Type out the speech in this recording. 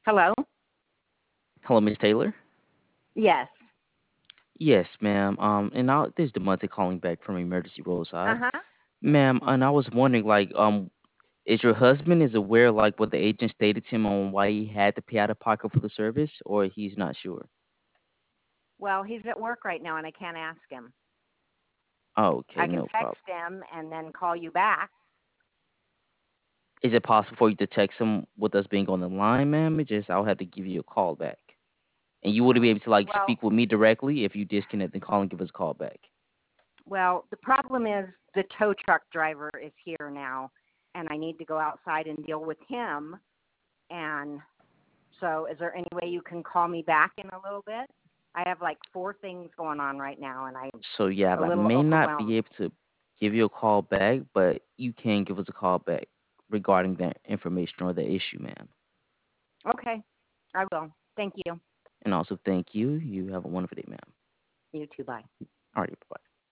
Hello? Hello, Miss Taylor. Yes. Yes, ma'am. This is Demonte calling back from Emergency Roadside, Uh-huh. ma'am. And I was wondering, is your husband is aware like what the agent stated to him on why he had to pay out of pocket for the service, or he's not sure? Well, he's at work right now and I can't ask him. Oh, okay, I can no text problem. him and then call you back. Is it possible for you to text him with us being on the line, ma'am? It just I'll have to give you a call back, and you wouldn't be able to like Well, speak with me directly if you disconnect and call and give us a call back. the problem is the tow truck driver is here now and I need to go outside and deal with him. And so is there any way you can call me back in a little bit? I have like four things going on right now and I'm So yeah, a I little may not be overwhelmed. able to give you a call back, but you can give us a call back regarding that information or the issue, ma'am. Okay. I will. Thank you. And also thank you. You have a wonderful day, ma'am. You too. Bye. Alrighty.